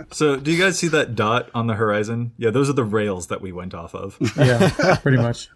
So, do you guys see that dot on the horizon? Yeah, those are the rails that we went off of. Yeah, pretty much.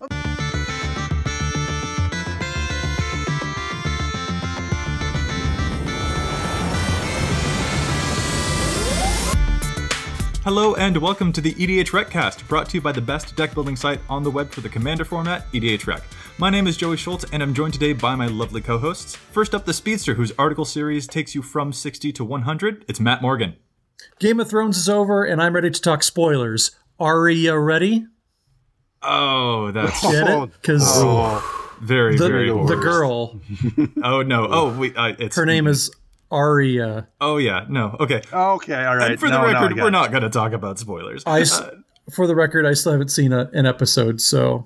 Hello and welcome to the EDH Recast, brought to you by the best deck building site on the web for the Commander format, EDH Rec. My name is Joey Schultz, and I'm joined today by my lovely co-hosts. First up, the Speedster, whose article series takes you from 60 to 100. It's Matt Morgan. Game of Thrones is over, and I'm ready to talk spoilers. Are you ready? Oh, that's Get it? Because very, very the girl. Oh no! Oh wait, it's her name is Arya. Oh yeah, no, okay. Okay, all right. And for the record, we're not going to talk about spoilers. For the record, I still haven't seen an episode, so.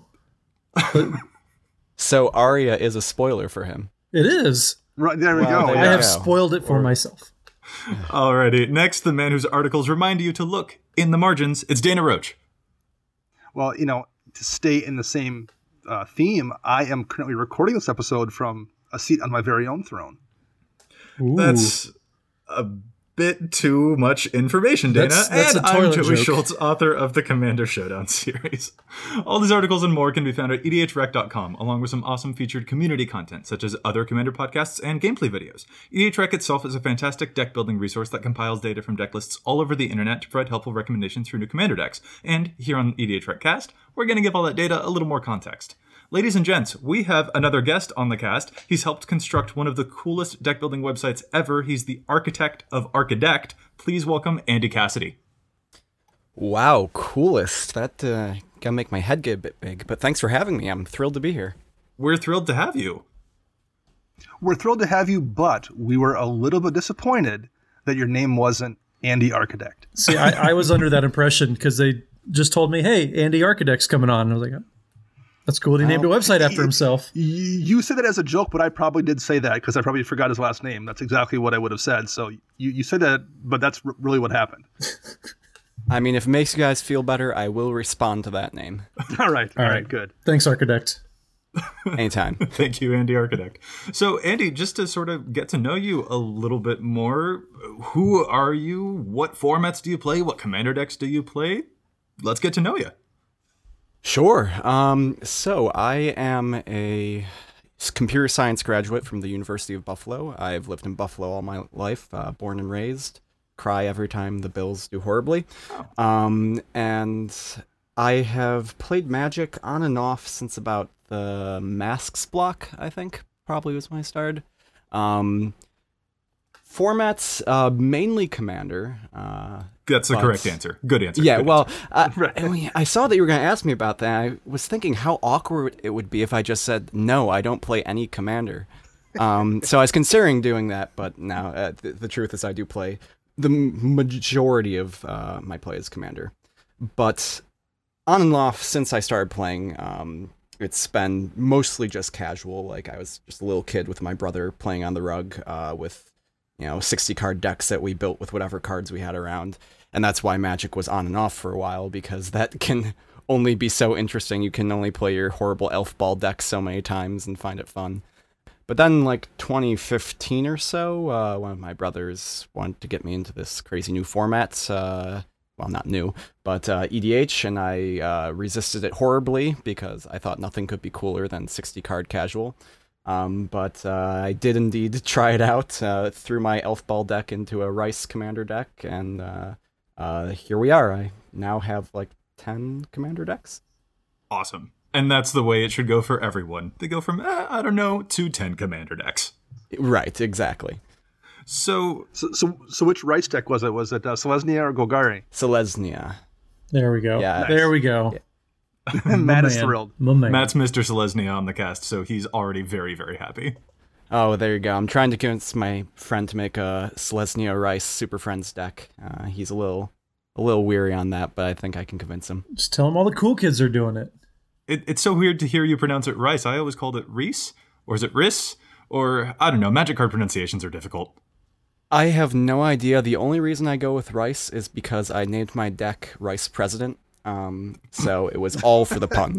So Arya is a spoiler for him. It is. Right, there we go. I have spoiled it for myself. Alrighty, next, the man whose articles remind you to look in the margins. It's Dana Roach. Well, to stay in the same theme, I am currently recording this episode from a seat on my very own throne. Ooh. That's a bit too much information, Dana. That's and a I'm toilet Joey joke. Schultz, author of the Commander Showdown series. All these articles and more can be found at edhrec.com, along with some awesome featured community content, such as other Commander podcasts and gameplay videos. EDHREC itself is a fantastic deck building resource that compiles data from deck lists all over the internet to provide helpful recommendations for new Commander decks. And here on EDHRECcast, we're going to give all that data a little more context. Ladies and gents, we have another guest on the cast. He's helped construct one of the coolest deck building websites ever. He's the architect of Archidect. Please welcome Andy Cassidy. Wow, coolest. That gonna make my head get a bit big. But thanks for having me. I'm thrilled to be here. We're thrilled to have you. We're thrilled to have you, but we were a little bit disappointed that your name wasn't Andy Architect. See, I was under that impression because they just told me, hey, Andy Architect's coming on. And I was like, that's cool. He named a website after himself. You said that as a joke, but I probably did say that because I probably forgot his last name. That's exactly what I would have said. So you said that, but that's really what happened. I mean, if it makes you guys feel better, I will respond to that name. All right, good. Thanks, Architect. Anytime. Thank you, Andy Architect. So, Andy, just to sort of get to know you a little bit more, who are you? What formats do you play? What Commander decks do you play? Let's get to know you. Sure. So I am a computer science graduate from the University of Buffalo. I've lived in Buffalo all my life, born and raised. Cry every time the Bills do horribly. And I have played Magic on and off since about the Masks block, I think, probably was when I started. Formats, mainly Commander. That's the correct answer. Good answer. Yeah, Good well, answer. I saw that you were going to ask me about that. I was thinking how awkward it would be if I just said, no, I don't play any Commander. So I was considering doing that, but no, the truth is I do play. The majority of my play is Commander. But on and off, since I started playing, it's been mostly just casual. Like I was just a little kid with my brother playing on the rug with 60 card decks that we built with whatever cards we had around. And that's why Magic was on and off for a while, because that can only be so interesting. You can only play your horrible elf ball deck so many times and find it fun. But then, like 2015 or so, one of my brothers wanted to get me into this crazy new format. Well, not new, but EDH, and I resisted it horribly because I thought nothing could be cooler than 60 card casual. But I did indeed try it out, threw my elf ball deck into a Rice Commander deck, and here we are. I now have like 10 Commander decks. Awesome. And that's the way it should go for everyone. They go from, to 10 Commander decks. Right, exactly. So which Rice deck was it? Was it Selesnya or Golgari? Selesnya. There we go. Yeah. There we go. Yeah. Matt is thrilled. Matt's Mr. Selesnya on the cast, so he's already very, very happy. Oh, there you go. I'm trying to convince my friend to make a Selesnya Rice Super Friends deck. He's a little weary on that, but I think I can convince him. Just tell him all the cool kids are doing it. It's so weird to hear you pronounce it Rice. I always called it Reese, or is it Riss? Or, I don't know, Magic card pronunciations are difficult. I have no idea. The only reason I go with Rice is because I named my deck Rice President. So it was all for the puns.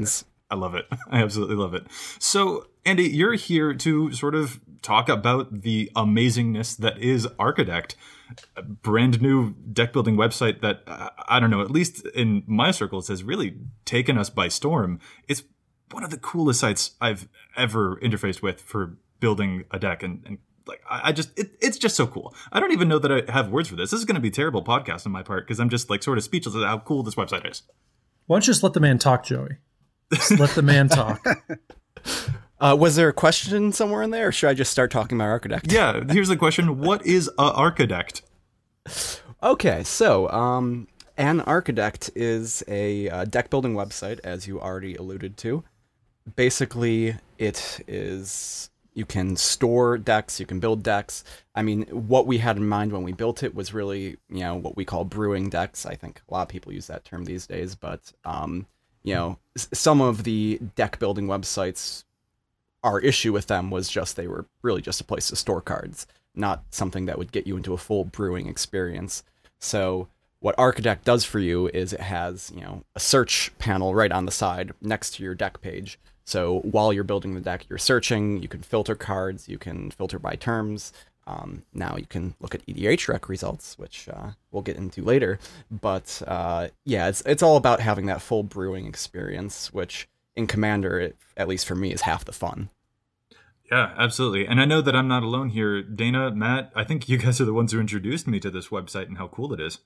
I love it. I absolutely love it. So, Andy, you're here to sort of talk about the amazingness that is Archidekt, a brand new deck building website that, I don't know, at least in my circles has really taken us by storm. It's one of the coolest sites I've ever interfaced with for building a deck. And like, it's just so cool. I don't even know that I have words for this. This is going to be a terrible podcast on my part because I'm just like sort of speechless at how cool this website is. Why don't you just let the man talk, Joey? Just let the man talk. Was there a question somewhere in there, or should I just start talking about Archidekt? Yeah, here's the question. What is a Archidekt? Okay, so an Archidekt is a deck building website, as you already alluded to. Basically, it is... You can store decks, you can build decks. I mean, what we had in mind when we built it was really, what we call brewing decks. I think a lot of people use that term these days, but, some of the deck building websites, our issue with them was just they were really just a place to store cards, not something that would get you into a full brewing experience. So what Archidekt does for you is it has, a search panel right on the side next to your deck page. So while you're building the deck, you're searching, you can filter cards, you can filter by terms. Now you can look at EDHREC results, which we'll get into later. But it's all about having that full brewing experience, which in Commander, at least for me, is half the fun. Yeah, absolutely. And I know that I'm not alone here. Dana, Matt, I think you guys are the ones who introduced me to this website and how cool it is.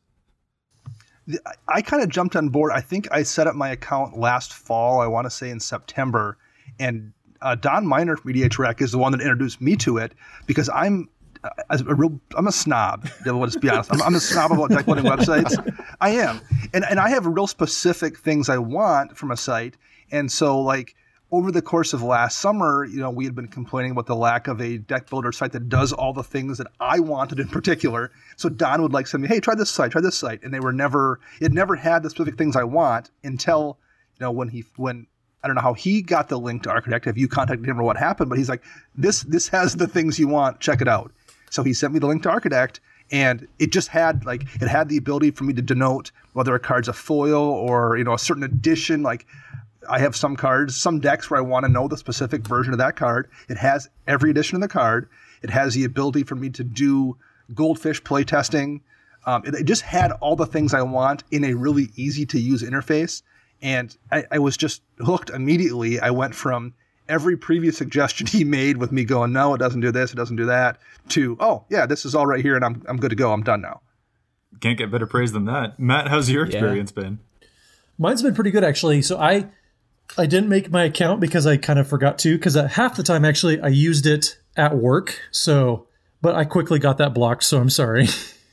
I kind of jumped on board. I think I set up my account last fall, I want to say in September, and Don Miner from EDHREC is the one that introduced me to it because I'm a snob. Let's be honest. I'm a snob about deck building websites. I am, and I have real specific things I want from a site, and so like over the course of last summer, we had been complaining about the lack of a deck builder site that does all the things that I wanted in particular. So Don would send me, hey, try this site. And it never had the specific things I want until, when I don't know how he got the link to Archidekt, if you contacted him or what happened, but he's like, this has the things you want, check it out. So he sent me the link to Archidekt, and it just had it had the ability for me to denote whether a card's a foil or, a certain edition, I have some cards, some decks where I want to know the specific version of that card. It has every edition of the card. It has the ability for me to do Goldfish playtesting. It just had all the things I want in a really easy to use interface. And I was just hooked immediately. I went from every previous suggestion he made with me going, no, it doesn't do this, it doesn't do that, to, oh, yeah, this is all right here and I'm good to go. I'm done now. Can't get better praise than that. Matt, how's your experience been? Mine's been pretty good, actually. So I didn't make my account because I kind of forgot to, because half the time, actually, I used it at work. But I quickly got that blocked, so I'm sorry.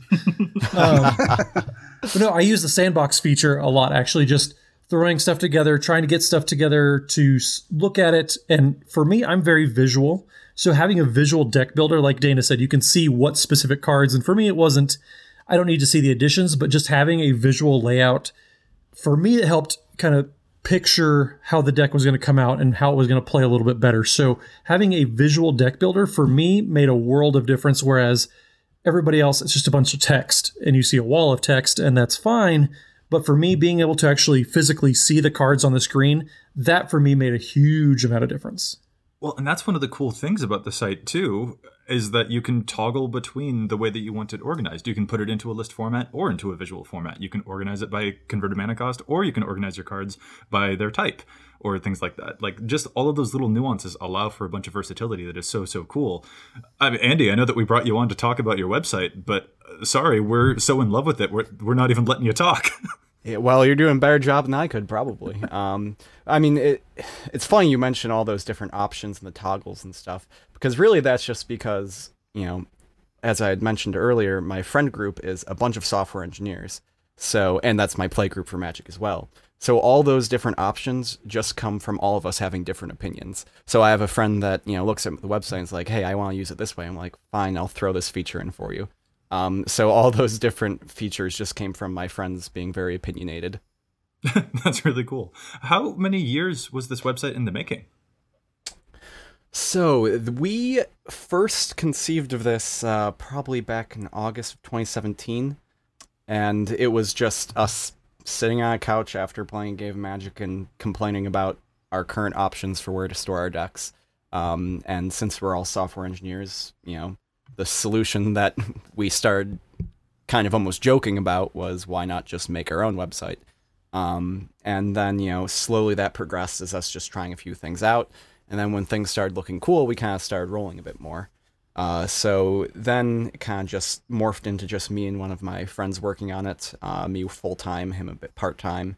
But no, I use the sandbox feature a lot, actually, just throwing stuff together, trying to get stuff together to look at it. And for me, I'm very visual. So having a visual deck builder, like Dana said, you can see what specific cards. And for me, I don't need to see the additions, but just having a visual layout, for me, it helped kind of picture how the deck was going to come out and how it was going to play a little bit better. So having a visual deck builder for me made a world of difference, whereas everybody else, it's just a bunch of text and you see a wall of text and that's fine. But for me, being able to actually physically see the cards on the screen, that for me made a huge amount of difference. Well, and that's one of the cool things about the site too, is that you can toggle between the way that you want it organized. You can put it into a list format or into a visual format. You can organize it by converted mana cost, or you can organize your cards by their type or things like that. Like just all of those little nuances allow for a bunch of versatility that is so, so cool. I mean, Andy, I know that we brought you on to talk about your website, but sorry, we're so in love with it. We're not even letting you talk. Yeah, well, you're doing a better job than I could, probably. I mean, it's funny you mention all those different options and the toggles and stuff, because really that's just because, as I had mentioned earlier, my friend group is a bunch of software engineers. So, and that's my play group for Magic as well. So all those different options just come from all of us having different opinions. So I have a friend that, looks at the website and is like, hey, I want to use it this way. I'm like, fine, I'll throw this feature in for you. So all those different features just came from my friends being very opinionated. That's really cool. How many years was this website in the making? So we first conceived of this probably back in August of 2017. And it was just us sitting on a couch after playing a game of Magic and complaining about our current options for where to store our decks. And since we're all software engineers, the solution that we started kind of almost joking about was, why not just make our own website? And then, slowly that progressed as us just trying a few things out. And then when things started looking cool, we kind of started rolling a bit more. So then it kind of just morphed into just me and one of my friends working on it, me full-time, him a bit part-time.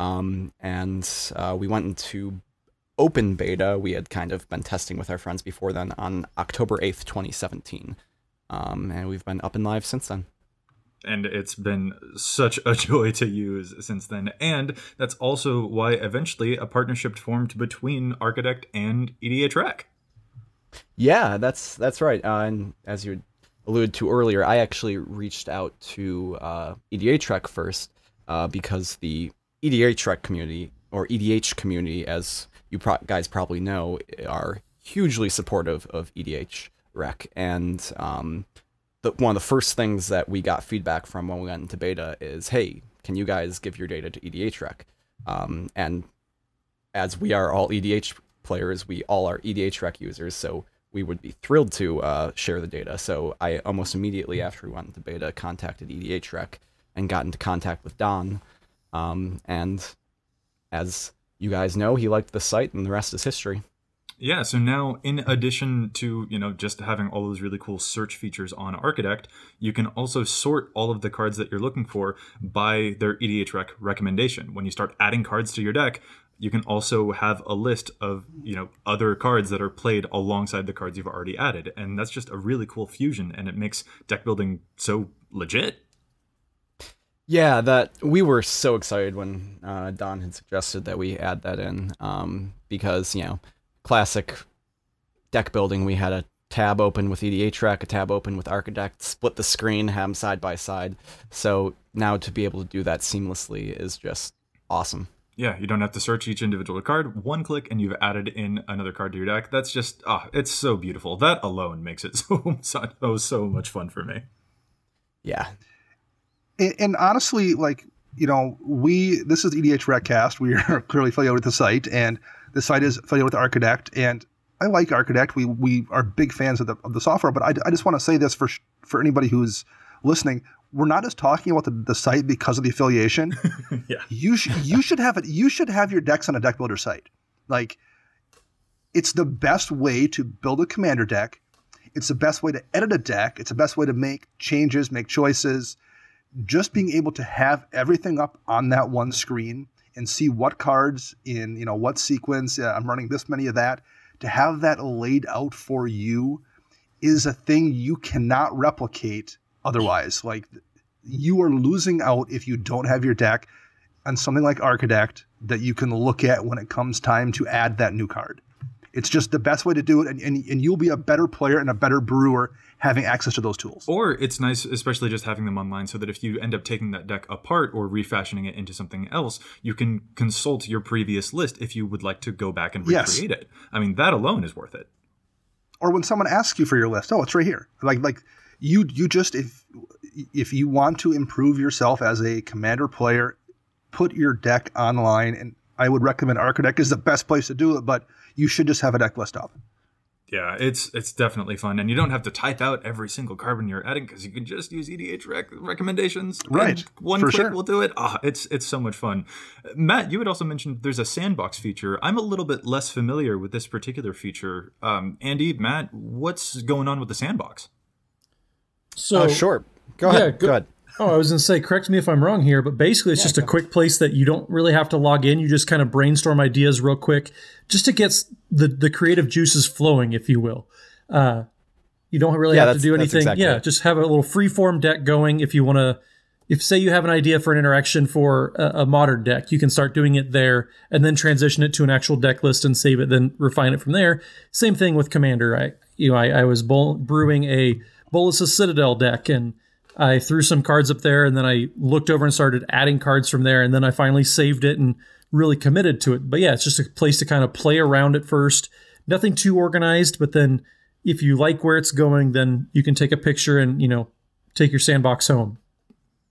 And we went into open beta. We had kind of been testing with our friends before then on October 8th, 2017. And we've been up and live since then. And it's been such a joy to use since then. And that's also why eventually a partnership formed between Architect and EDH Rec. Yeah, that's right. And as you alluded to earlier, I actually reached out to EDH Rec first because the EDH Rec community, or EDH community, as you guys probably know, are hugely supportive of EDH Rec. And one of the first things that we got feedback from when we went into beta is, hey, can you guys give your data to EDH Rec? And as we are all EDH players, we all are EDH Rec users, so we would be thrilled to share the data. So I almost immediately after we went into beta contacted EDH Rec and got into contact with Don. And as you guys know, he liked the site, and the rest is history. Yeah, so now in addition to, just having all those really cool search features on Architect, you can also sort all of the cards that you're looking for by their EDH Rec recommendation. When you start adding cards to your deck, you can also have a list of, other cards that are played alongside the cards you've already added. And that's just a really cool fusion, and it makes deck building so legit. Yeah, that we were so excited when Don had suggested that we add that in, because, classic deck building, we had a tab open with EDH Rec, a tab open with Architect, split the screen, have them side by side. So now to be able to do that seamlessly is just awesome. Yeah, you don't have to search each individual card. One click and you've added in another card to your deck. That's just, it's so beautiful. That alone makes it so much fun for me. Yeah. And honestly, this is the EDH Recast. We are clearly familiar with the site, and the site is familiar with Architect, and I like Architect. We are big fans of the software, but I just want to say this for anybody who's listening. We're not just talking about the site because of the affiliation. Yeah. You should have it. You should have your decks on a deck builder site. Like, it's the best way to build a commander deck. It's the best way to edit a deck. It's the best way to make changes, make choices. Just being able to have everything up on that one screen and see what cards in, what sequence, I'm running this many of that, to have that laid out for you is a thing you cannot replicate otherwise. Like, you are losing out if you don't have your deck on something like Architect that you can look at when it comes time to add that new card. It's just the best way to do it, and you'll be a better player and a better brewer having access to those tools. Or it's nice, especially just having them online, so that if you end up taking that deck apart or refashioning it into something else, you can consult your previous list if you would like to go back and recreate it. I mean, that alone is worth it. Or when someone asks you for your list, it's right here. Like you just, if you want to improve yourself as a commander player, put your deck online, and I would recommend Architect is the best place to do it, but you should just have a deck list up. Yeah, it's definitely fun, and you don't have to type out every single card when you're adding, because you can just use EDH recommendations. Right, one click will do it. It's so much fun. Matt, you had also mentioned there's a sandbox feature. I'm a little bit less familiar with this particular feature. Andy, Matt, what's going on with the sandbox? So sure. Go ahead. Go ahead. Oh, I was going to say, correct me if I'm wrong here, but basically it's just a quick place that you don't really have to log in. You just kind of brainstorm ideas real quick just to get the creative juices flowing, if you will. You don't really have to do anything. Exactly just have a little free-form deck going. If you want to, if say you have an idea for an interaction for a modern deck, you can start doing it there and then transition it to an actual deck list and save it, then refine it from there. Same thing with Commander. I was brewing a Bolas' Citadel deck, and I threw some cards up there, and then I looked over and started adding cards from there, and then I finally saved it and really committed to it. But yeah, it's just a place to kind of play around at first. Nothing too organized, but then if you like where it's going, then you can take a picture and, take your sandbox home.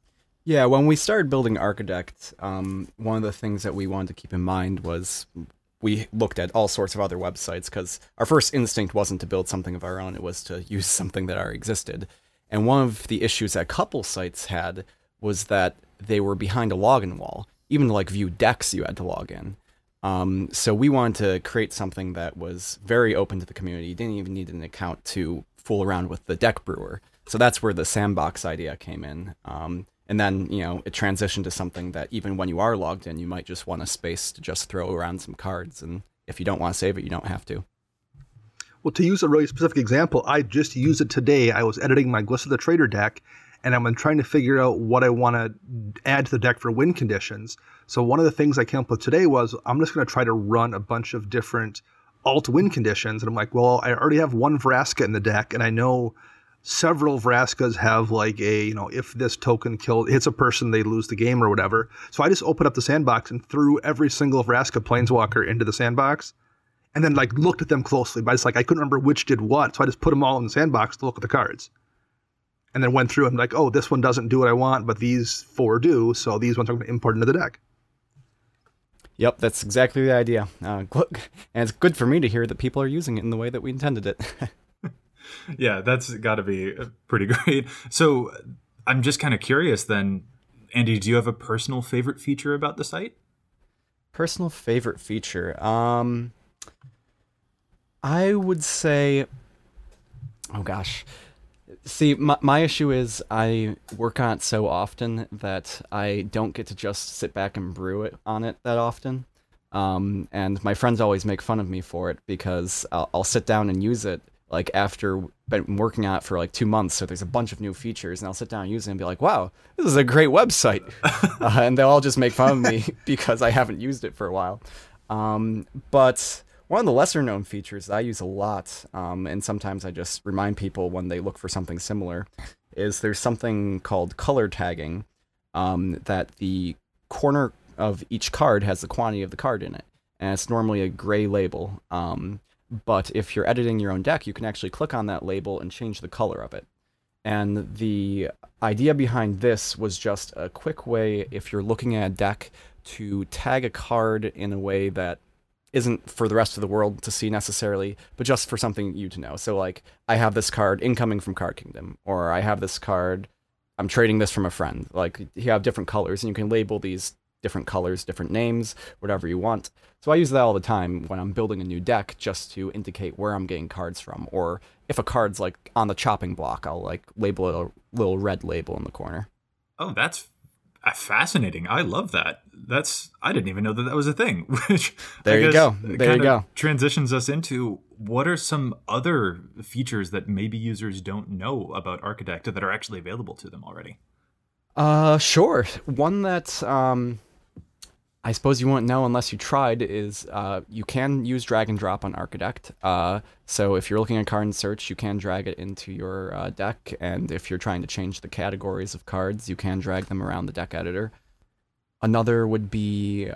Yeah, when we started building Architect, one of the things that we wanted to keep in mind was we looked at all sorts of other websites because our first instinct wasn't to build something of our own. It was to use something that already existed. And one of the issues that couple sites had was that they were behind a login wall. Even to like view decks, you had to log in. So we wanted to create something that was very open to the community. You didn't even need an account to fool around with the deck brewer. So that's where the sandbox idea came in. And then, it transitioned to something that even when you are logged in, you might just want a space to just throw around some cards. And if you don't want to save it, you don't have to. Well, to use a really specific example, I just used it today. I was editing my Glissa the Trader deck, and I'm trying to figure out what I want to add to the deck for win conditions. So one of the things I came up with today was I'm just going to try to run a bunch of different alt win conditions. And I'm like, well, I already have one Vraska in the deck, and I know several Vraskas have like a, if this token hits a person, they lose the game or whatever. So I just opened up the sandbox and threw every single Vraska Planeswalker into the sandbox, and then like looked at them closely. But it's like I couldn't remember which did what, so I just put them all in the sandbox to look at the cards. And then went through and like, oh, this one doesn't do what I want, but these 4 do, so these ones are going to import into the deck. Yep, that's exactly the idea. And it's good for me to hear that people are using it in the way that we intended it. Yeah, that's got to be pretty great. So I'm just kind of curious then, Andy, do you have a personal favorite feature about the site? Personal favorite feature? I would say, oh gosh. See, my issue is I work on it so often that I don't get to just sit back and brew it on it that often. And my friends always make fun of me for it because I'll sit down and use it like after been working on it for like 2 months. So there's a bunch of new features and I'll sit down and use it and be like, wow, this is a great website. And they'll all just make fun of me because I haven't used it for a while. But one of the lesser known features that I use a lot, and sometimes I just remind people when they look for something similar, is there's something called color tagging, that the corner of each card has the quantity of the card in it. And it's normally a gray label. But if you're editing your own deck, you can actually click on that label and change the color of it. And the idea behind this was just a quick way, if you're looking at a deck, to tag a card in a way that isn't for the rest of the world to see necessarily, but just for something you to know. So like, I have this card incoming from Card Kingdom, or I have this card, I'm trading this from a friend. Like, you have different colors, and you can label these different colors, different names, whatever you want. So I use that all the time when I'm building a new deck, just to indicate where I'm getting cards from. Or if a card's like on the chopping block, I'll like label it a little red label in the corner. Oh, that's fascinating. I love that. I didn't even know that was a thing. Which there you go. There you go. Transitions us into what are some other features that maybe users don't know about Archidekt that are actually available to them already? Sure. One that I suppose you won't know unless you tried is you can use drag and drop on Archidekt. So if you're looking at a card in search, you can drag it into your deck, and if you're trying to change the categories of cards, you can drag them around the deck editor. Another would be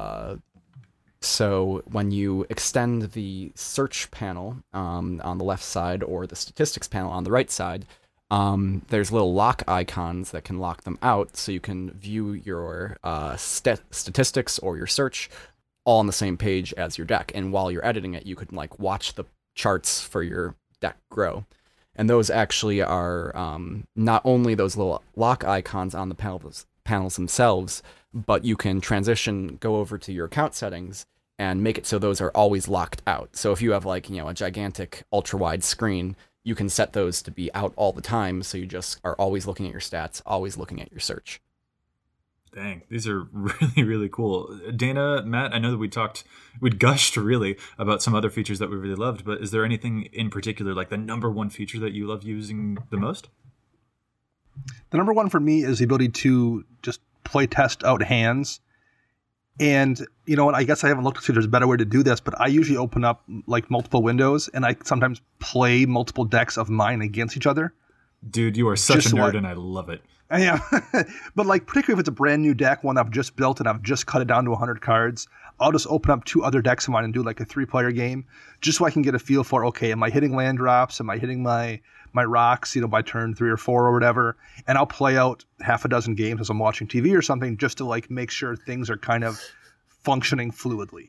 so when you extend the search panel on the left side or the statistics panel on the right side, there's little lock icons that can lock them out, so you can view your statistics or your search all on the same page as your deck. And while you're editing it, you could like watch the charts for your deck grow. And those actually are not only those little lock icons on the panels themselves, but you can go over to your account settings and make it so those are always locked out. So if you have like, a gigantic ultra wide screen, you can set those to be out all the time, so you just are always looking at your stats, always looking at your search. Dang, these are really, really cool. Dana, Matt, I know that we'd gushed really about some other features that we really loved, but is there anything in particular, like the number one feature that you love using the most? The number one for me is the ability to just play test out hands. And you know what, I guess I haven't looked to see if there's a better way to do this, but I usually open up like multiple windows and I sometimes play multiple decks of mine against each other. Dude, you are such a nerd and I love it. I am. But like particularly if it's a brand new deck, one I've just built and I've just cut it down to 100 cards, I'll just open up 2 other decks of mine and do like a 3-player game just so I can get a feel for, okay, am I hitting land drops? Am I hitting my rocks, by turn 3 or 4 or whatever? And I'll play out half a dozen games as I'm watching TV or something just to like make sure things are kind of functioning fluidly.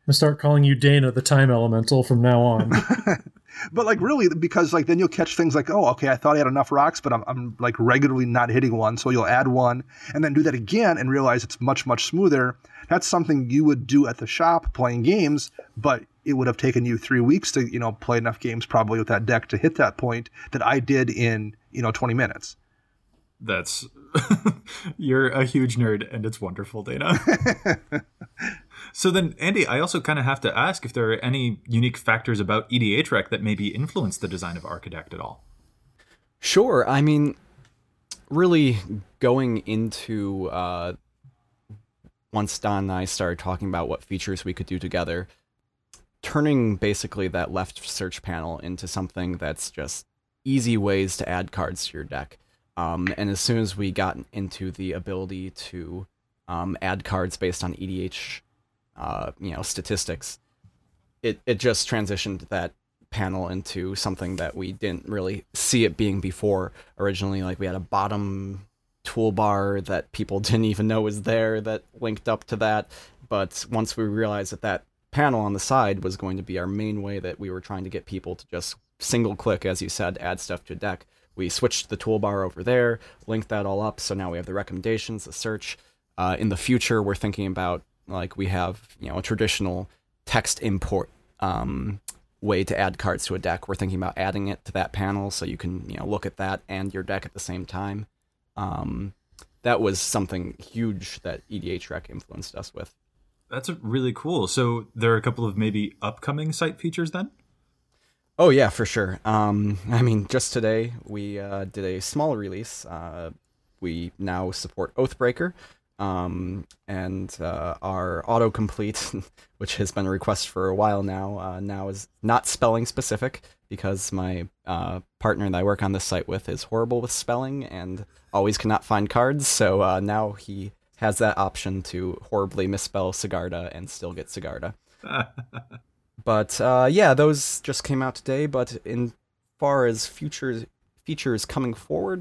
gonna start calling you Dana, the time elemental, from now on. But like really, because like then you'll catch things like, oh, okay, I thought I had enough rocks, but I'm like regularly not hitting one. So you'll add one and then do that again and realize it's much, much smoother. That's something you would do at the shop playing games, but it would have taken you 3 weeks to, play enough games probably with that deck to hit that point that I did in, 20 minutes. That's you're a huge nerd and it's wonderful, Dana. So then, Andy, I also kind of have to ask if there are any unique factors about EDHREC that maybe influenced the design of Archidekt at all. Sure. I mean, really going into once Don and I started talking about what features we could do together, turning basically that left search panel into something that's just easy ways to add cards to your deck. And as soon as we got into the ability to add cards based on EDH, statistics, it just transitioned that panel into something that we didn't really see it being before. Originally, like we had a bottom toolbar that people didn't even know was there that linked up to that. But once we realized that panel on the side was going to be our main way that we were trying to get people to just single click, as you said, add stuff to a deck, we switched the toolbar over there, linked that all up, so now we have the recommendations, the search. In the future, we're thinking about, like, we have, a traditional text import way to add cards to a deck. We're thinking about adding it to that panel so you can, look at that and your deck at the same time. That was something huge that EDHREC influenced us with. That's really cool. So there are a couple of maybe upcoming site features then? Oh, yeah, for sure. Just today we did a small release. We now support Oathbreaker, and our autocomplete, which has been a request for a while now is not spelling specific because my partner that I work on this site with is horrible with spelling and always cannot find cards. So now he has that option to horribly misspell Sigarda and still get Sigarda. But those just came out today. But in far as features coming forward,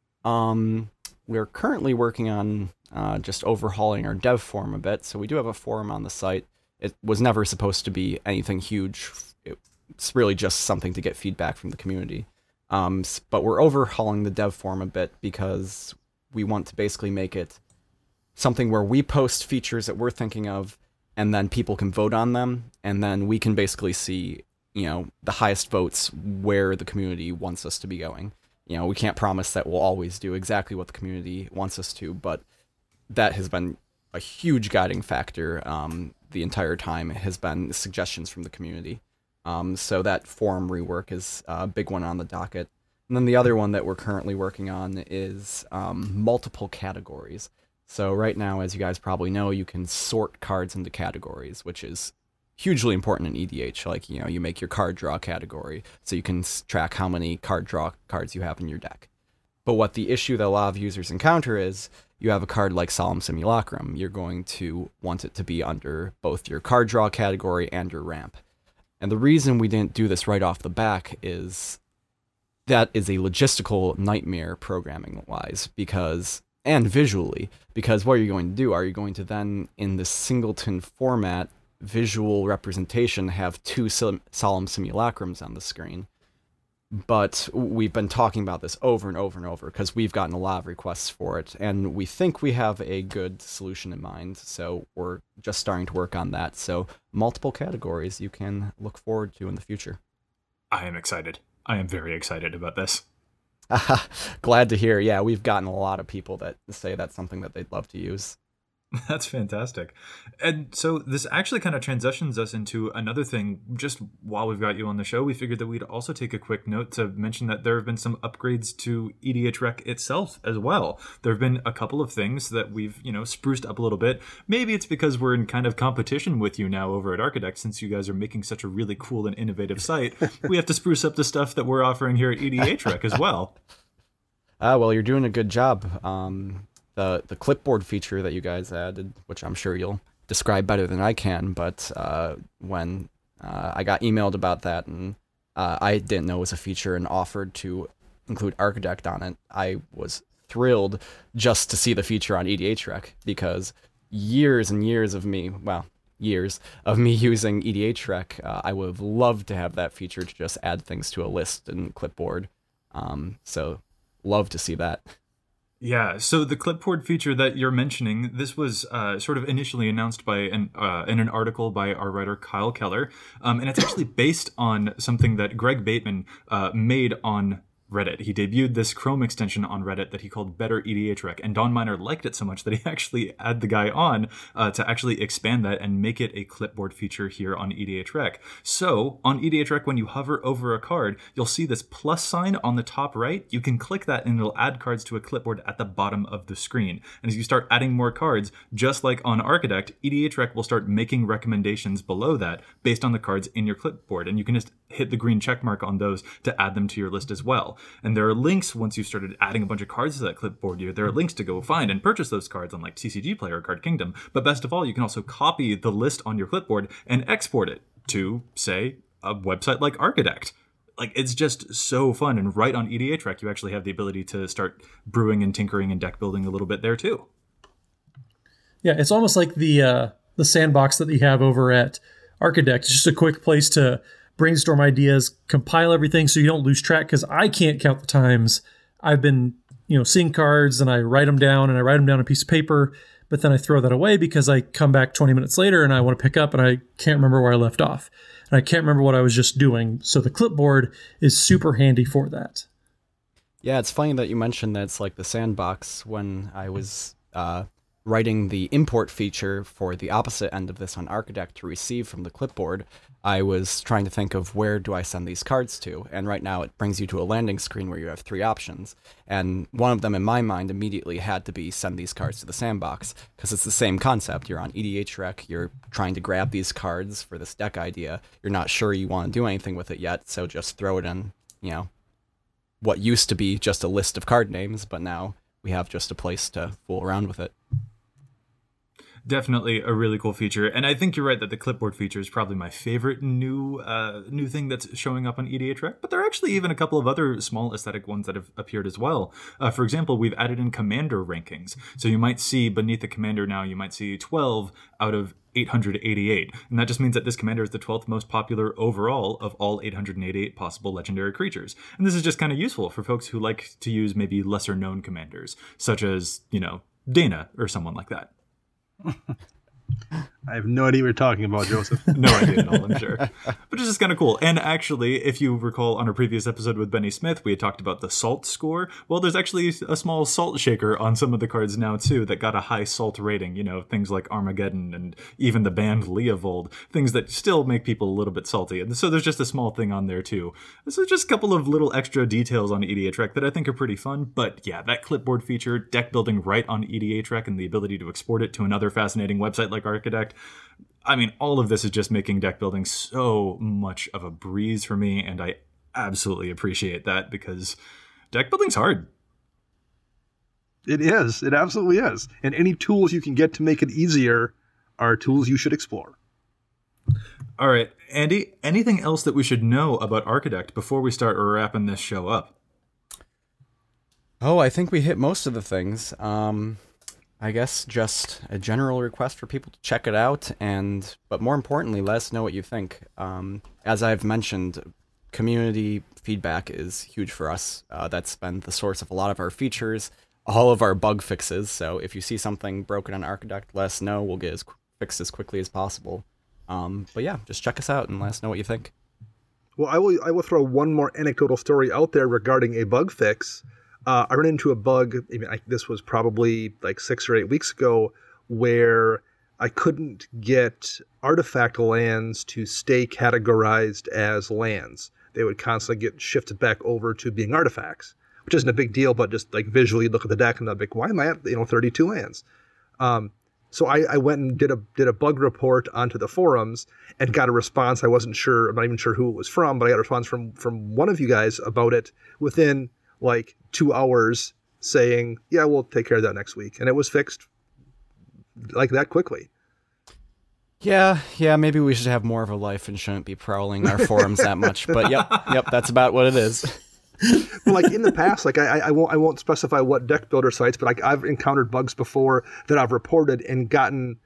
we're currently working on just overhauling our dev forum a bit. So we do have a forum on the site. It was never supposed to be anything huge. It's really just something to get feedback from the community. But we're overhauling the dev forum a bit because we want to basically make it something where we post features that we're thinking of, and then people can vote on them, and then we can basically see, the highest votes where the community wants us to be going. We can't promise that we'll always do exactly what the community wants us to, but that has been a huge guiding factor the entire time, has been suggestions from the community. So that forum rework is a big one on the docket. And then the other one that we're currently working on is multiple categories. So right now, as you guys probably know, you can sort cards into categories, which is hugely important in EDH. Like, you make your card draw category so you can track how many card draw cards you have in your deck. But what the issue that a lot of users encounter is you have a card like Solemn Simulacrum. You're going to want it to be under both your card draw category and your ramp. And the reason we didn't do this right off the back is that is a logistical nightmare programming-wise, and visually, because what are you going to do? Are you going to then, in the singleton format, visual representation, have two Solemn Simulacrums on the screen? But we've been talking about this over and over and over because we've gotten a lot of requests for it, and we think we have a good solution in mind, so we're just starting to work on that. So multiple categories you can look forward to in the future. I am excited. I am very excited about this. Glad to hear. Yeah, we've gotten a lot of people that say that's something that they'd love to use. That's fantastic. And so this actually kind of transitions us into another thing. Just while we've got you on the show, we figured that we'd also take a quick note to mention that there have been some upgrades to EDHREC itself as well. There have been a couple of things that we've, spruced up a little bit. Maybe it's because we're in kind of competition with you now over at Archidekt, since you guys are making such a really cool and innovative site. We have to spruce up the stuff that we're offering here at EDHREC as well. Well, you're doing a good job. The clipboard feature that you guys added, which I'm sure you'll describe better than I can, but when I got emailed about that and I didn't know it was a feature and offered to include Archidekt on it, I was thrilled just to see the feature on EDHREC, because years and years of me, years of me using EDHREC, I would have loved to have that feature to just add things to a list in Clipboard. So love to see that. Yeah, so the clipboard feature that you're mentioning, this was sort of initially announced by in an article by our writer Kyle Keller, and it's actually based on something that Greg Bateman made on Reddit. He debuted this Chrome extension on Reddit that he called Better EDHREC, and Don Miner liked it so much that he actually had the guy on to actually expand that and make it a clipboard feature here on EDHREC. So on EDHREC, when you hover over a card, you'll see this plus sign on the top right. You can click that and it'll add cards to a clipboard at the bottom of the screen. And as you start adding more cards, just like on Archidekt, EDHREC will start making recommendations below that based on the cards in your clipboard. And you can just hit the green check mark on those to add them to your list as well. And there are links, once you've started adding a bunch of cards to that clipboard, there are links to go find and purchase those cards on like TCG Player or Card Kingdom. But best of all, you can also copy the list on your clipboard and export it to, say, a website like Archidekt. Like, it's just so fun. And right on EDHREC, you actually have the ability to start brewing and tinkering and deck building a little bit there too. Yeah, it's almost like the sandbox that you have over at Archidekt. It's just a quick place to brainstorm ideas, compile everything so you don't lose track, because I can't count the times I've been, seeing cards and I write them down on a piece of paper, but then I throw that away because I come back 20 minutes later and I want to pick up and I can't remember where I left off. And I can't remember what I was just doing. So the clipboard is super handy for that. Yeah, it's funny that you mentioned that it's like the sandbox. When I was writing the import feature for the opposite end of this on Archidekt to receive from the clipboard, I was trying to think of where do I send these cards to, and right now it brings you to a landing screen where you have 3 options, and one of them in my mind immediately had to be send these cards to the sandbox, because it's the same concept. You're on EDHREC, you're trying to grab these cards for this deck idea, you're not sure you want to do anything with it yet, so just throw it in, what used to be just a list of card names, but now we have just a place to fool around with it. Definitely a really cool feature, and I think you're right that the clipboard feature is probably my favorite new thing that's showing up on EDHREC, but there are actually even a couple of other small aesthetic ones that have appeared as well. For example, we've added in commander rankings, so you might see beneath the commander now, you might see 12 out of 888, and that just means that this commander is the 12th most popular overall of all 888 possible legendary creatures. And this is just kind of useful for folks who like to use maybe lesser known commanders, such as, Dana or someone like that. I have no idea what you're talking about, Joseph. No idea at all, I'm sure. But it's just kind of cool. And actually, if you recall on our previous episode with Benny Smith, we had talked about the salt score. Well, there's actually a small salt shaker on some of the cards now, too, that got a high salt rating. Things like Armageddon and even the band Leovold, things that still make people a little bit salty. And so there's just a small thing on there, too. So just a couple of little extra details on EDHREC that I think are pretty fun. But yeah, that clipboard feature, deck building right on EDHREC, and the ability to export it to another fascinating website like Archidekt. I mean, all of this is just making deck building so much of a breeze for me, and I absolutely appreciate that because deck building's hard. It is. It absolutely is. And any tools you can get to make it easier are tools you should explore. All right, Andy, anything else that we should know about Archidekt before we start wrapping this show up? Oh, I think we hit most of the things. I guess just a general request for people to check it out, but more importantly, let us know what you think. As I've mentioned, community feedback is huge for us. That's been the source of a lot of our features, all of our bug fixes. So if you see something broken on Archidekt, let us know. We'll get it fixed as quickly as possible. But yeah, just check us out and let us know what you think. Well, I will throw one more anecdotal story out there regarding a bug fix. I ran into a bug, this was probably like 6 or 8 weeks ago, where I couldn't get artifact lands to stay categorized as lands. They would constantly get shifted back over to being artifacts, which isn't a big deal, but just like visually look at the deck and I'm like, why am I at 32 lands? So I went and did a bug report onto the forums and got a response. I'm not even sure who it was from, but I got a response from one of you guys about it within like 2 hours saying, yeah, we'll take care of that next week. And it was fixed like that quickly. Yeah, maybe we should have more of a life and shouldn't be prowling our forums that much. But yep, that's about what it is. Well, like in the past, like I won't specify what deck builder sites, but like I've encountered bugs before that I've reported and gotten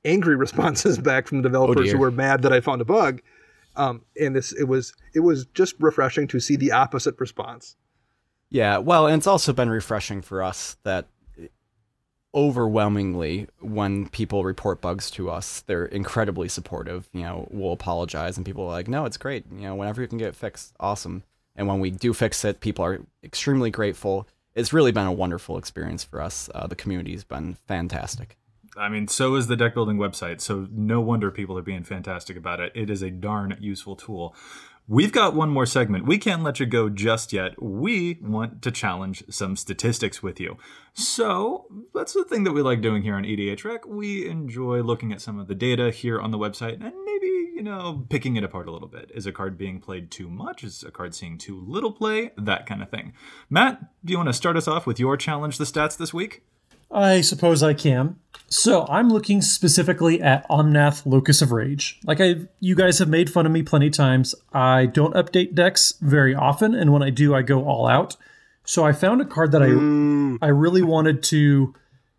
angry responses back from developers who were mad that I found a bug. And it was just refreshing to see the opposite response. Yeah, well, and it's also been refreshing for us that overwhelmingly when people report bugs to us, they're incredibly supportive. We'll apologize and people are like, no, it's great. Whenever you can get it fixed, awesome. And when we do fix it, people are extremely grateful. It's really been a wonderful experience for us. The community's been fantastic. I mean, so is the deck building website, so no wonder people are being fantastic about it. It is a darn useful tool. We've got one more segment. We can't let you go just yet. We want to challenge some statistics with you. So that's the thing that we like doing here on EDH Rec. We enjoy looking at some of the data here on the website and maybe, picking it apart a little bit. Is a card being played too much? Is a card seeing too little play? That kind of thing. Matt, do you want to start us off with your challenge the stats this week? I suppose I can. So I'm looking specifically at Omnath Locus of Rage. You guys have made fun of me plenty of times. I don't update decks very often, and when I do, I go all out. So I found a card that I really wanted to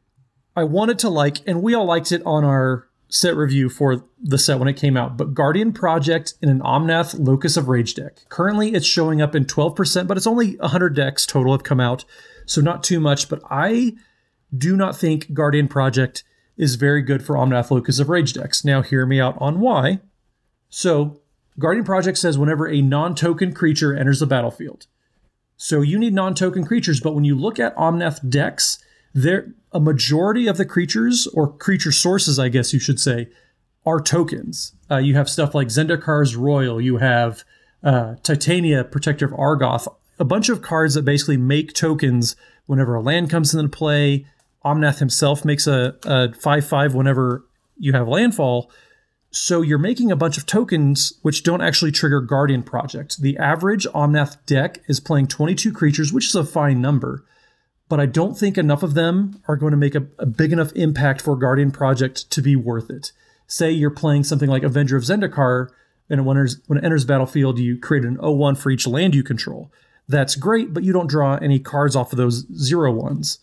like, and we all liked it on our set review for the set when it came out, but Guardian Project in an Omnath Locus of Rage deck. Currently, it's showing up in 12%, but it's only 100 decks total have come out, so not too much, but I do not think Guardian Project is very good for Omnath Locus of Rage decks. Now, hear me out on why. So, Guardian Project says whenever a non-token creature enters the battlefield. So, you need non-token creatures, but when you look at Omnath decks, a majority of the creatures, or creature sources, I guess you should say, are tokens. You have stuff like Zendakar's Royal, you have Titania, Protector of Argoth, a bunch of cards that basically make tokens whenever a land comes into play. Omnath himself makes a 5/5 whenever you have landfall. So you're making a bunch of tokens which don't actually trigger Guardian Project. The average Omnath deck is playing 22 creatures, which is a fine number. But I don't think enough of them are going to make a big enough impact for Guardian Project to be worth it. Say you're playing something like Avenger of Zendikar, and when it enters battlefield, you create an 0/1 for each land you control. That's great, but you don't draw any cards off of those 0/1s.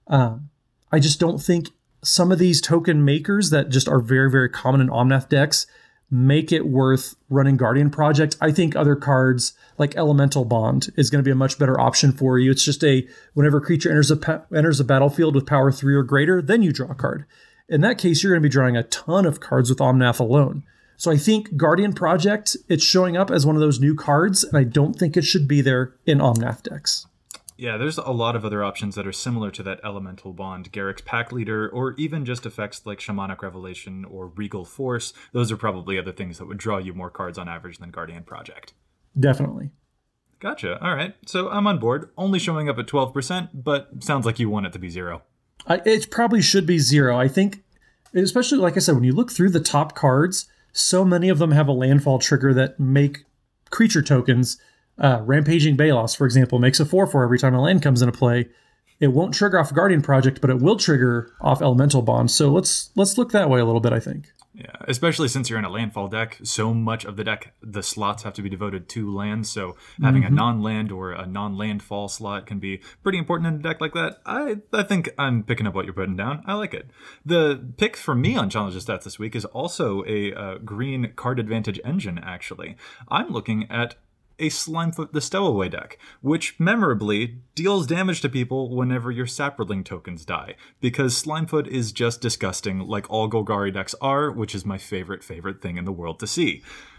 I just don't think some of these token makers that just are very, very common in Omnath decks make it worth running Guardian Project. I think other cards like Elemental Bond is going to be a much better option for you. It's just whenever a creature enters the battlefield with power 3 or greater, then you draw a card. In that case, you're going to be drawing a ton of cards with Omnath alone. So I think Guardian Project, it's showing up as one of those new cards, and I don't think it should be there in Omnath decks. Yeah, there's a lot of other options that are similar to that Elemental Bond. Garruk's Pack Leader, or even just effects like Shamanic Revelation or Regal Force. Those are probably other things that would draw you more cards on average than Guardian Project. Definitely. Gotcha. All right. So I'm on board. Only showing up at 12%, but sounds like you want it to be 0. It probably should be 0. I think, especially like I said, when you look through the top cards, so many of them have a landfall trigger that make creature tokens. Rampaging Balos, for example, makes a 4/4 every time a land comes into play. It won't trigger off Guardian Project, but it will trigger off Elemental Bond. So let's look that way a little bit, I think. Yeah, especially since you're in a landfall deck, so much of the deck, the slots have to be devoted to lands, so having a non-land or a non-landfall slot can be pretty important in a deck like that. I think I'm picking up what you're putting down. I like it. The pick for me on Challenge the Stats this week is also a green card advantage engine, actually. I'm looking at a Slimefoot the Stowaway deck, which memorably deals damage to people whenever your Saproling tokens die, because Slimefoot is just disgusting, like all Golgari decks are, which is my favorite thing in the world to see.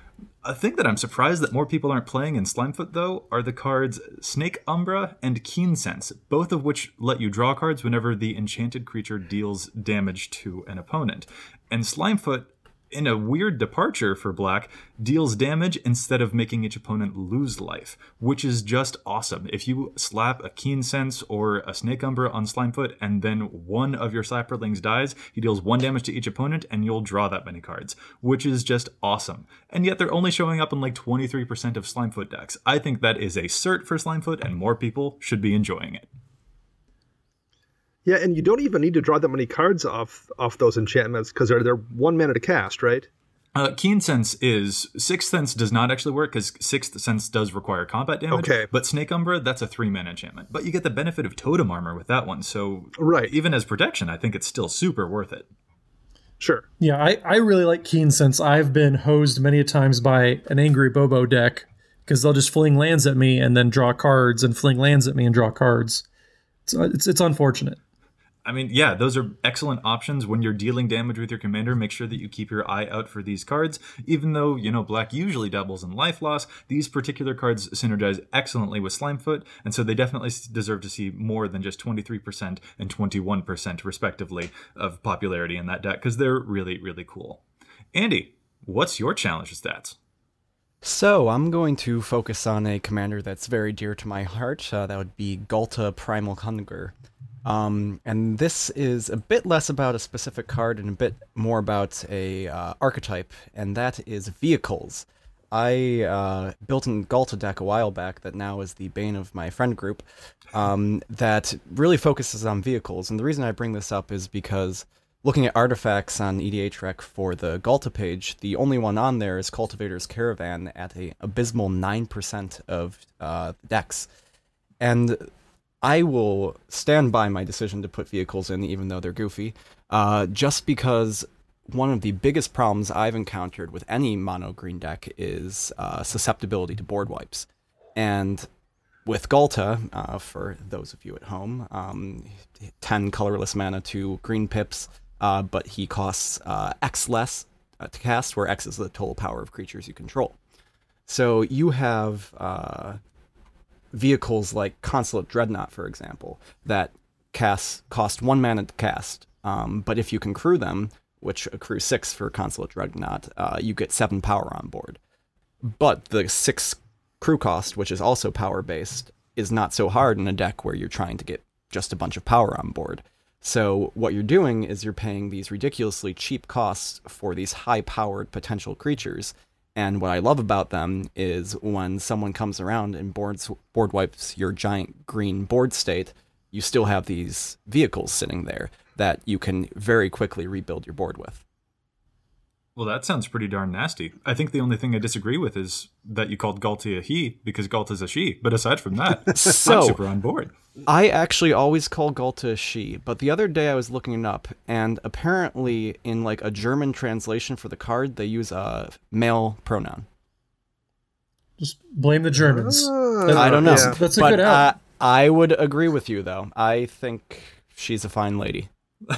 A thing that I'm surprised that more people aren't playing in Slimefoot, though, are the cards Snake Umbra and Keen Sense, both of which let you draw cards whenever the enchanted creature deals damage to an opponent. And Slimefoot, in a weird departure for Black, deals damage instead of making each opponent lose life, which is just awesome. If you slap a Keen Sense or a Snake Umbra on Slimefoot and then one of your Saprolings dies, he deals 1 damage to each opponent and you'll draw that many cards, which is just awesome. And yet they're only showing up in like 23% of Slimefoot decks. I think that is a cert for Slimefoot and more people should be enjoying it. Yeah, and you don't even need to draw that many cards off those enchantments because they're 1 mana to cast, right? Keen Sense is... Sixth Sense does not actually work because Sixth Sense does require combat damage. Okay. But Snake Umbra, that's a 3 mana enchantment. But you get the benefit of Totem Armor with that one. So right. Even as protection, I think it's still super worth it. Sure. Yeah, I really like Keen since I've been hosed many a times by an angry Bobo deck because they'll just fling lands at me and then draw cards and fling lands at me and draw cards. It's unfortunate. I mean, yeah, those are excellent options when you're dealing damage with your commander. Make sure that you keep your eye out for these cards. Even though, black usually doubles in life loss, these particular cards synergize excellently with Slimefoot, and so they definitely deserve to see more than just 23% and 21%, respectively, of popularity in that deck, because they're really, really cool. Andy, what's your challenge stats? So, I'm going to focus on a commander that's very dear to my heart. That would be Ghalta Primal Hunger. And this is a bit less about a specific card and a bit more about a archetype, and that is vehicles. I built a Ghalta deck a while back that now is the bane of my friend group, that really focuses on vehicles. And the reason I bring this up is because looking at artifacts on EDHREC for the Ghalta page, the only one on there is Cultivator's Caravan at an abysmal 9% of decks. And I will stand by my decision to put vehicles in, even though they're goofy, just because one of the biggest problems I've encountered with any mono green deck is susceptibility to board wipes. And with Ghalta, for those of you at home, 10 colorless mana to green pips, but he costs X less to cast, where X is the total power of creatures you control. So you have vehicles like Consulate Dreadnought, for example, that cost 1 mana to cast, but if you can crew them, which accrue 6 for Consulate Dreadnought, you get 7 power on board. But the 6 crew cost, which is also power-based, is not so hard in a deck where you're trying to get just a bunch of power on board. So what you're doing is you're paying these ridiculously cheap costs for these high-powered potential creatures. And what I love about them is when someone comes around and board wipes your giant green board state, you still have these vehicles sitting there that you can very quickly rebuild your board with. Well, that sounds pretty darn nasty. I think the only thing I disagree with is that you called Ghalta a he, because Ghalta's a she. But aside from that, I'm super on board. I actually always call Ghalta a she, but the other day I was looking it up, and apparently in like a German translation for the card, they use a male pronoun. Just blame the Germans. I don't know. That's a good out. I would agree with you, though. I think she's a fine lady.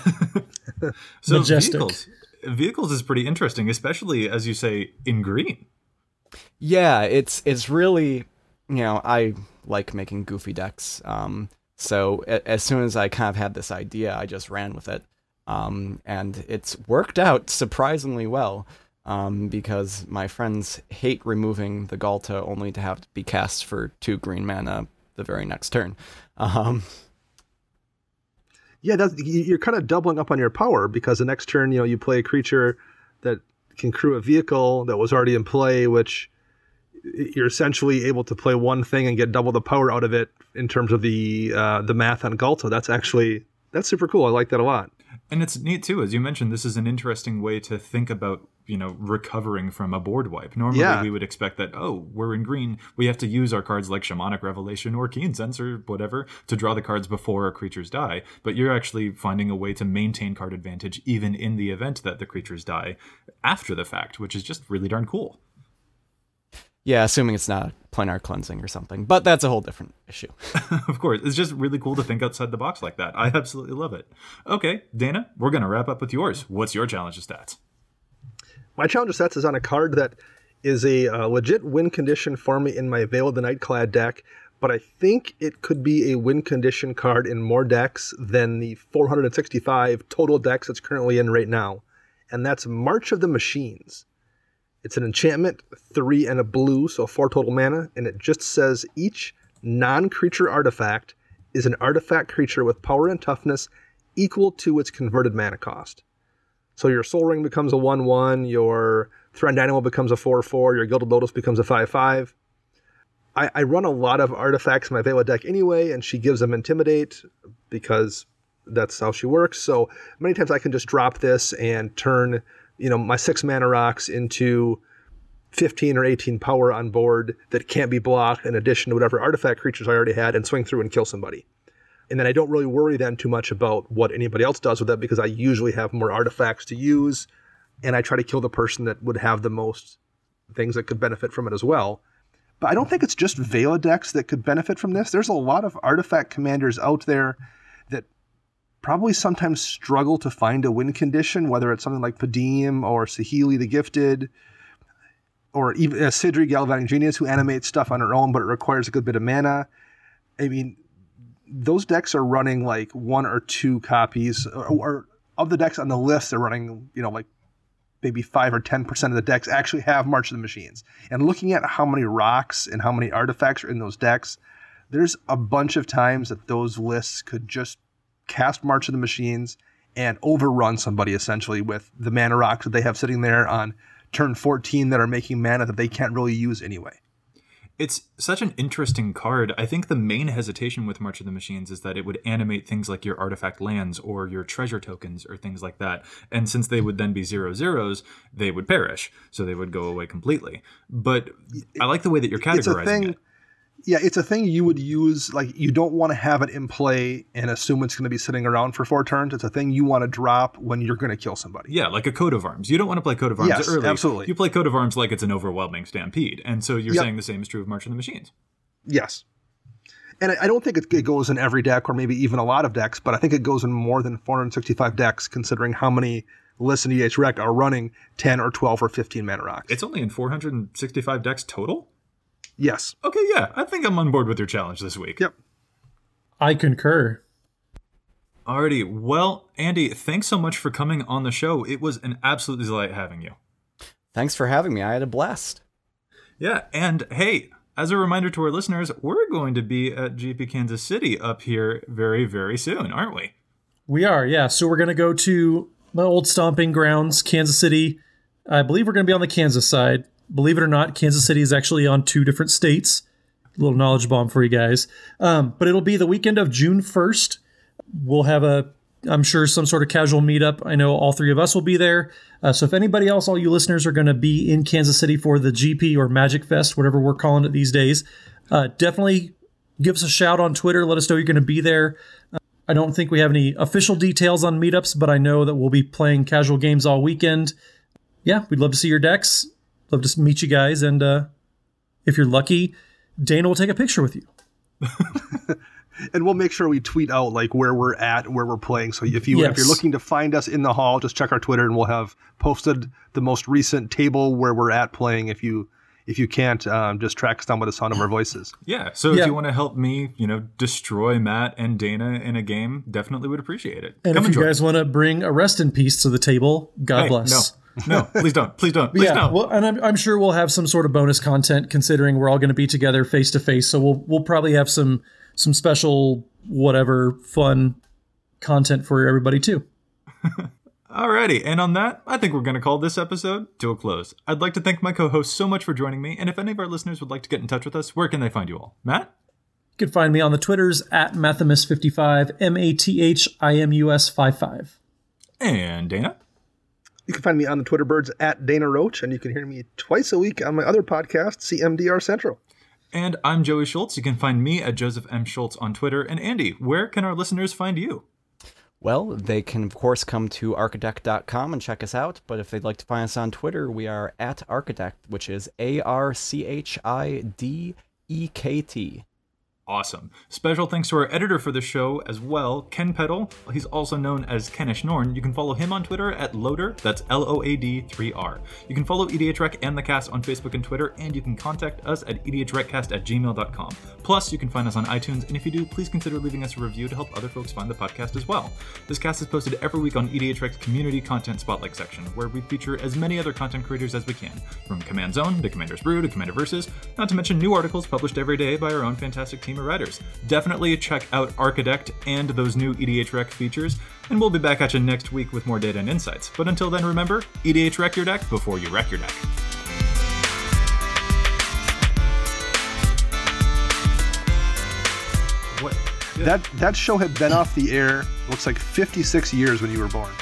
So Majestic. Vehicles is pretty interesting, especially, as you say, in green. Yeah, it's really, I like making goofy decks. So as soon as I kind of had this idea, I just ran with it. And it's worked out surprisingly well, because my friends hate removing the Ghalta only to have to be cast for 2 green mana the very next turn. Yeah, you're kind of doubling up on your power, because the next turn, you play a creature that can crew a vehicle that was already in play, which you're essentially able to play one thing and get double the power out of it in terms of the math on Ghalta. That's super cool. I like that a lot. And it's neat, too. As you mentioned, this is an interesting way to think about, recovering from a board wipe. Normally, we would expect that, we're in green. We have to use our cards like Shamanic Revelation or Keen Sense or whatever to draw the cards before our creatures die. But you're actually finding a way to maintain card advantage even in the event that the creatures die after the fact, which is just really darn cool. Yeah, assuming it's not planar cleansing or something. But that's a whole different issue. Of course. It's just really cool to think outside the box like that. I absolutely love it. Okay, Dana, we're going to wrap up with yours. What's your challenge of stats? My challenge of stats is on a card that is a legit win condition for me in my Veil of the Nightclad deck, but I think it could be a win condition card in more decks than the 465 total decks it's currently in right now. And that's March of the Machines. It's an enchantment, 3 and a blue, so 4 total mana, and it just says each non-creature artifact is an artifact creature with power and toughness equal to its converted mana cost. So your Sol Ring becomes a 1/1, your Threatened Animal becomes a 4/4, your Gilded Lotus becomes a 5/5. I run a lot of artifacts in my Vela deck anyway, and she gives them Intimidate because that's how she works. So many times I can just drop this and turn my 6 mana rocks into 15 or 18 power on board that can't be blocked in addition to whatever artifact creatures I already had, and swing through and kill somebody. And then I don't really worry then too much about what anybody else does with it because I usually have more artifacts to use, and I try to kill the person that would have the most things that could benefit from it as well. But I don't think it's just Vela decks that could benefit from this. There's a lot of artifact commanders out there that probably sometimes struggle to find a win condition, whether it's something like Padim or Saheeli the Gifted, or even Sidri Galvanic Genius, who animates stuff on her own, but it requires a good bit of mana. I mean, those decks are running like 1 or 2 copies, or of the decks on the list, they're running, like maybe 5 or 10% of the decks actually have March of the Machines. And looking at how many rocks and how many artifacts are in those decks, there's a bunch of times that those lists could just cast March of the Machines and overrun somebody essentially with the mana rocks that they have sitting there on turn 14 that are making mana that they can't really use anyway. It's such an interesting card. I think the main hesitation with March of the Machines is that it would animate things like your artifact lands or your treasure tokens or things like that. And since they would then be 0/0s, they would perish. So they would go away completely. But I like the way that you're categorizing it. Yeah, it's a thing you would use. Like, you don't want to have it in play and assume it's going to be sitting around for 4 turns. It's a thing you want to drop when you're going to kill somebody. Yeah, like a Coat of Arms. You don't want to play Coat of Arms early. Absolutely. You play Coat of Arms like it's an overwhelming stampede. And so you're saying the same is true of March of the Machines. Yes. And I don't think it goes in every deck or maybe even a lot of decks, but I think it goes in more than 465 decks considering how many lists in EDH Rec are running 10 or 12 or 15 mana rocks. It's only in 465 decks total? Yes. Okay, yeah. I think I'm on board with your challenge this week. Yep. I concur. Alrighty. Well, Andy, thanks so much for coming on the show. It was an absolute delight having you. Thanks for having me. I had a blast. Yeah, and hey, as a reminder to our listeners, we're going to be at GP Kansas City up here very, very soon, aren't we? We are, yeah. So we're going to go to my old stomping grounds, Kansas City. I believe we're going to be on the Kansas side. Believe it or not, Kansas City is actually on 2 different states. A little knowledge bomb for you guys. But it'll be the weekend of June 1st. We'll have I'm sure, some sort of casual meetup. I know all 3 of us will be there. So if anybody else, all you listeners, are going to be in Kansas City for the GP or Magic Fest, whatever we're calling it these days, definitely give us a shout on Twitter. Let us know you're going to be there. I don't think we have any official details on meetups, but I know that we'll be playing casual games all weekend. Yeah, we'd love to see your decks. Love to meet you guys, and if you're lucky, Dana will take a picture with you. And we'll make sure we tweet out like where we're at, where we're playing. So if you're looking to find us in the hall, just check our Twitter, and we'll have posted the most recent table where we're at playing. If you can't, just track us down by the sound of our voices. Yeah. So if you want to help me, destroy Matt and Dana in a game, definitely would appreciate it. And if you guys want to bring a rest in peace to the table, God bless. No, please don't. Please don't. Please don't. Well, and I'm sure we'll have some sort of bonus content considering we're all going to be together face to face. So we'll probably have some special whatever fun content for everybody too. Alrighty, and on that, I think we're going to call this episode to a close. I'd like to thank my co-hosts so much for joining me, and if any of our listeners would like to get in touch with us, where can they find you all? Matt? You can find me on the Twitters at Mathimus55, MATHIMUS55. And Dana? You can find me on the Twitter birds at Dana Roach, and you can hear me twice a week on my other podcast, CMDR Central. And I'm Joey Schultz. You can find me at Joseph M. Schultz on Twitter. And Andy, where can our listeners find you? Well, they can, of course, come to archidekt.com and check us out. But if they'd like to find us on Twitter, we are at Archidekt, which is ARCHIDEKT. Awesome. Special thanks to our editor for the show as well, Ken Peddle. He's also known as Kenish Norn. You can follow him on Twitter at Loader, that's LOAD3R. You can follow EDH Rec and the cast on Facebook and Twitter, and you can contact us at edhrecast@gmail.com. Plus, you can find us on iTunes, and if you do, please consider leaving us a review to help other folks find the podcast as well. This cast is posted every week on EDH Rec's Community Content Spotlight section, where we feature as many other content creators as we can, from Command Zone to Commander's Brew to Commander Versus, not to mention new articles published every day by our own fantastic team of writers. Definitely check out Archidekt and those new EDH Rec features, and we'll be back at you next week with more data and insights. But until then, remember, EDH Rec your deck before you wreck your deck. What? Yeah. That show had been off the air, looks like 56 years when you were born.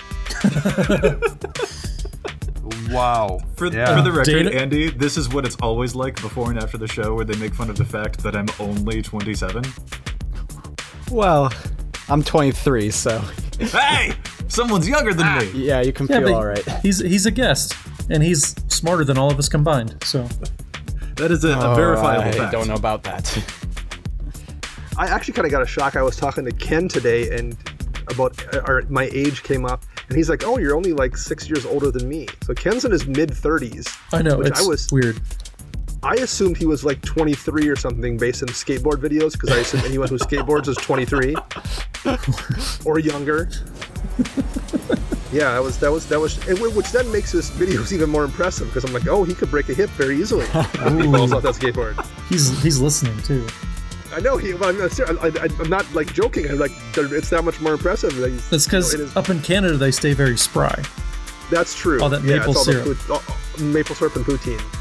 Wow. For the record, Andy, this is what it's always like before and after the show, where they make fun of the fact that I'm only 27. Well, I'm 23, so Hey! Someone's younger than me! yeah, you can Yeah, feel but all right. he's a guest, and he's smarter than all of us combined. So That is a verifiable I fact. don't know about that. I actually kind of got a shock. I was talking to Ken today, and about my age came up, and he's like, "Oh, you're only like 6 years older than me." So Ken's in his mid-30s. I know which it's weird. I assumed he was like 23 or something based on skateboard videos, because I assume anyone who skateboards is 23 or younger. Yeah, that was, which then makes his videos even more impressive, because I'm like, oh, he could break a hip very easily if he falls off that skateboard. He's listening too. I know I'm not like joking. I'm like, it's that much more impressive. That he's, That's because up in Canada they stay very spry. That's true. All that maple syrup. Maple syrup and poutine.